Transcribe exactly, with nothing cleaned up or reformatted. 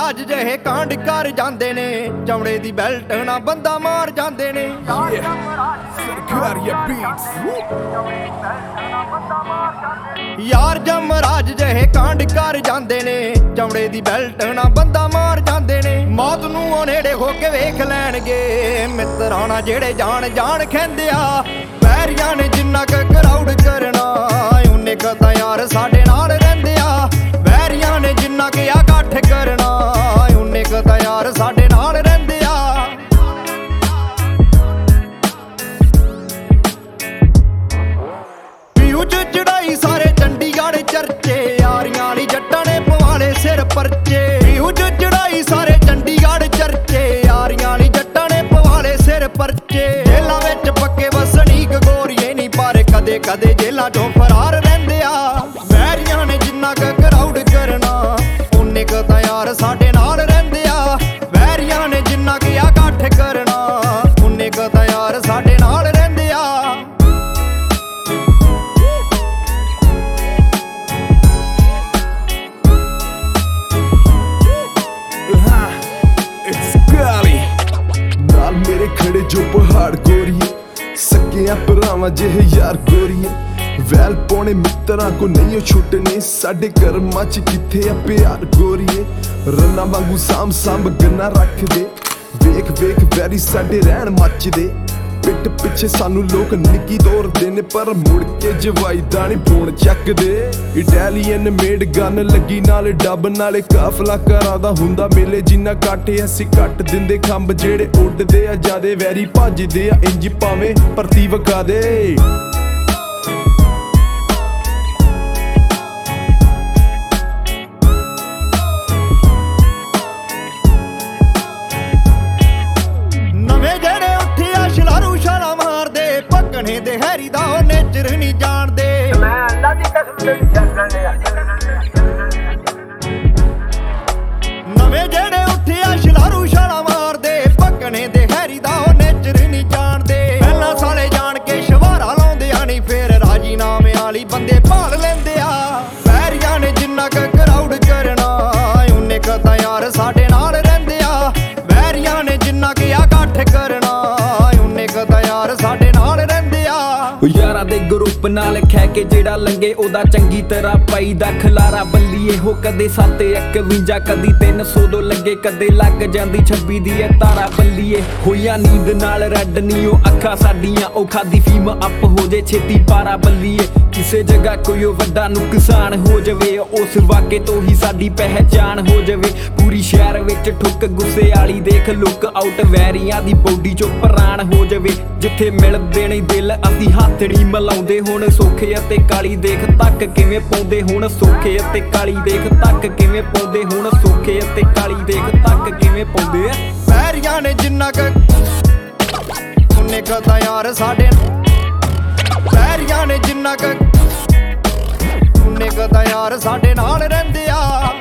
ਜਮਰਾਜ ਜਿਹੇ ਕਾਂਡ ਕਰ ਜਾਂਦੇ ਨੇ, ਚਮੜੇ ਦੀ ਬੈਲਟ ਨਾ ਬੰਦਾ ਮਾਰ ਜਾਂਦੇ ਨੇ। ਯਾਰ ਜਮਰਾਜ ਜਿਹੇ ਕਾਂਡ ਕਰ ਜਾਂਦੇ ਨੇ, ਚਮੜੇ ਦੀ ਬੈਲਟ ਨਾ ਬੰਦਾ ਮਾਰ ਜਾਂਦੇ ਨੇ। ਮੌਤ ਨੂੰ ਉਹ ਨੇੜੇ ਹੋ ਕੇ ਵੇਖ ਲੈਣਗੇ, ਮਿੱਤਰਾਂ ਜਿਹੜੇ ਜਾਣ ਜਾਣ ਖੈਂਦੇ ਆ। ਵੈਰੀਆਂ ਨੇ ਜਿੰਨਾ ਕੁ ਕਰਾਊਡ ਕਰਨਾ, ਉਹਨੇ ਕੁ ਤਾਂ ਯਾਰ ਸਾਡੇ ਨਾਲ ਰਹਿੰਦੇ ਆ। ਵੈਰੀਆਂ ਨੇ ਜਿੰਨਾ ਕੁ ਆ ਇਕੱਠ ਕਰਨਾ, ਉਹਨੇ ਕੁ ਤਾਂ ਯਾਰ ਸਾਡੇ ਨਾਲ ਰਹਿੰਦੇ ਆ। ਪੀਊ ਚ ਚੜਾਈ ਸਾਰੇ ਚੰਡੀਗੜ੍ਹ ਚਰਚੇ, ਯਾਰੀਆਂ ਵਾਲੀ ਜੱਟਾਂ ਨੇ ਪਵਾਲੇ ਸਿਰ ਪਰਚੇ। ਪੀਊ ਚ ਚੜਾਈ ਸਾਰੇ ਚੰਡੀਗੜ੍ਹ ਚਰਚੇ, ਯਾਰੀਆਂ ਵਾਲੀ ਜੱਟਾਂ ਨੇ ਪਵਾਲੇ ਸਿਰ ਪਰਚੇ। ਜੇਲਾਂ ਵਿੱਚ ਪੱਕੇ ਵਸਨੀਕ ਗੋਰੀਏ ਨਹੀਂ, ਪਰ ਕਦੇ ਕਦੇ ਜੇਲਾਂ ਚੋਂ ਫਰਾਰ ਰਹਿੰਦੇ ਆ। ਵੈਰੀਆਂ ਨੇ ਜਿੰਨਾ ਕੁ ਕਰਾਊਡ ਕਰਨਾ, ਉਹਨੇ ਕੁ ਤਾਂ ਯਾਰ ਸਾਡੇ ਨਾਲ ਰਹਿੰਦੇ ਆ। ਵੈਰੀਆਂ ਨੇ ਜਿੰਨਾ ਕੁ ਆ ਇਕੱਠ ਕਰਨਾ, ਉਹਨੇ ਕੁ ਤਾਂ ਯਾਰ ਸਾਡੇ ਨਾਲ ਰਹਿੰਦੇ ਆ। ਨਾਲ ਮੇਰੇ ਖੜੇ ਜੋ ਪਹਾੜ ਗੋਰੀਏ, ਸਕਿਆਂ ਭਰਾਵਾਂ ਜਿਹੇ ਯਾਰ ਗੋਰੀਏ। ਵੈਲ ਪਾਉਣੇ ਮਿੱਤਰਾਂ ਕੋ ਨਹੀਂ ਉਹ ਛੁੱਟਨੇ, ਸਾਡੇ ਕਰਮਾਂ ਚ ਕਿੱਥੇ ਆ ਪਿਆਰ ਗੋਰੀਏ। ਰੰਨਾ ਵਾਂਗੂ ਸਾਂਭ ਸਾਂਭ ਗੰਨਾ ਰੱਖਦੇ, ਵੇਖ ਵੇਖ ਵੈਰੀ ਸਾਡੇ ਰਹਿਣ ਮੱਚਦੇ। ਪਿੱਟ ਪਿੱਛੇ ਸਾਨੂੰ ਲੋਕ ਨਿੱਕੀ ਦੌੜਦੇ ਨੇ, ਪਰ ਮੁੜ ਕੇ ਜਵਾਈ ਦਾ ਨੀ ਫੋਨ ਚੱਕਦੇ। ਇਟੈਲੀਅਨ ਮੇਡ ਗਨ ਲੱਗੀ ਨਾਲੇ ਡੱਬ, ਨਾਲੇ ਕਾਫਲਾ ਘਰਾਂ ਦਾ ਹੁੰਦਾ ਮੇਲੇ। ਜਿੰਨਾ ਕੱਟ ਅਸੀਂ ਕੱਟ ਦਿੰਦੇ ਖੰਭ, ਜਿਹੜੇ ਉੱਡਦੇ ਆ ਜਾਦੇ ਵੈਰੀ ਭੱਜਦੇ ਆ ਇੰਜ ਭਾਵੇਂ ਭਰਤੀ ਵਿਖਾ ਦੇ। ਭਗਣੇ ਦੇ ਹੈਰੀ ਦਾ ਉਹ ਨੇਚਰ ਨਹੀਂ ਜਾਣਦੇ। ਮੈਂ ਅੱਲਾ ਦੀ ਕਸਮ ਤੇ ਚੱਲਣ ਲਿਆ। ਨਵੇਂ ਜਿਹੜੇ ਉੱਠੇ ਆ ਸ਼ਲਾਰੂ ਛਾਲਾ ਮਾਰਦੇ, ਭਗਣੇ ਦੇ ਹੈਰੀ ਦਾ ਉਹ ਨੇਚਰ ਨਹੀਂ ਜਾਣਦੇ। ਪਹਿਲਾਂ ਸਾਲੇ ਜਾਣ ਕੇ ਸ਼ਵਾਰਾ ਲਾਉਂਦੇ ਆ, ਨਹੀਂ ਫੇਰ ਰਾਜੀਨਾਮੇ ਵਾਲੀ ਬੰਦੇ ਭਾਲ ਲੈਂਦੇ ਆ। ਵੈਰੀਆਂ ਨੇ ਜਿੰਨਾ ਕੁ ਕਰਾਊਡ ਕਰਨਾ, ਉਹਨੇ ਕੁ ਤਾਂ ਯਾਰ ਸਾਡੇ ਨਾਲ ਰਹਿੰਦੇ ਆ। ਵੈਰੀਆਂ ਨੇ ਜਿੰਨਾ ਕੁ ਆ ਇਕੱਠ ਕਰਨਾ, ਉਹਨੇ ਕੁ ਤਾਂ ਯਾਰ ਸਾਡੇ ਨਾਲ ਰਹਿੰਦੇ ਆ। ਯਾਰਾਂ ਦੇ ਗਰੁੱਪ ਨਾਲ ਖੈ ਕੇ ਜਿਹੜਾ ਲੰਗੇ, ਉਹਦਾ ਚੰਗੀ ਤਰ੍ਹਾਂ ਪਾਈ ਦਾ ਖਲਾਰਾ ਬੱਲੀਏ। ਹੋ ਕਦੇ ਸੱਤ ਇਕਵੰਜਾ, ਕਦੀ ਤਿੰਨ ਸੌ ਦੋ ਲੱਗੇ, ਕਦੇ ਲੱਗ ਜਾਂਦੀ ਛੱਬੀ ਦੀ ਐ ਤਾਰਾ ਬੱਲੀਏ। ਹੋਈਆਂ ਨੀਂਦ ਨਾਲ ਰੈਡ ਨੀ ਉਹ ਅੱਖਾਂ ਸਾਡੀਆਂ, ਉਹ ਖਾਦੀ ਫੀਮ ਅੱਪ ਹੋ ਜੇ ਛੇਤੀ ਪਾਰਾ ਬੱਲੀਏ। ਕਿਸੇ ਜਗ੍ਹਾ ਕੋਈ ਉਹ ਵੱਡਾ ਨੁਕਸਾਨ ਹੋ ਜਾਵੇ, ਉਸ ਵਾਕੇ ਤੋਂ ਹੀ ਸਾਡੀ ਪਹਿਚਾਣ ਹੋ ਜਾਵੇ। ਪੂਰੀ ਸ਼ਹਿਰ ਵਿੱਚ ਠੁੱਕ ਗੁੱਸੇ ਵਾਲੀ ਦੇਖ, ਲੁੱਕ ਆਊਟ ਵੈਰੀਆਂ ਦੀ ਬੋਡੀ ਚੋਂ ਪ੍ਰਾਣ ਹੋ ਜਾਵੇ। ਜਿੱਥੇ ਮਿਲਦੇ ਨੇ ਦਿਲ ਅਸੀਂ ਹੱਥੜੀ ਮਲਾਉਂਦੇ, ਹੁਣ ਸੋਖੇ ਅਤੇ ਕਾਲੀ ਦੇਖ ਤੱਕ ਕਿਵੇਂ ਪਾਉਂਦੇ। ਹੁਣ ਸੋਖੇ ਅਤੇ ਕਾਲੀ ਦੇਖ ਤੱਕ ਕਿਵੇਂ ਪਾਉਂਦੇ, ਹੁਣ ਸੋਖੇ ਅਤੇ ਕਾਲੀ ਦੇਖ ਤੱਕ ਕਿਵੇਂ ਪਾਉਂਦੇ ਆ। ਵੈਰੀਆਂ ਨੇ ਜਿੰਨਾ ਕੁ ਉਹਨੇ ਕੁ ਤਾਂ ਯਾਰ ਸਾਡੇ। ਵੈਰੀਆਂ ਨੇ ਜਿੰਨਾ ਕੁ ਉਹਨੇ ਕੁ ਤਾਂ ਯਾਰ ਸਾਡੇ ਨਾਲ ਰਹਿੰਦੇ ਆ।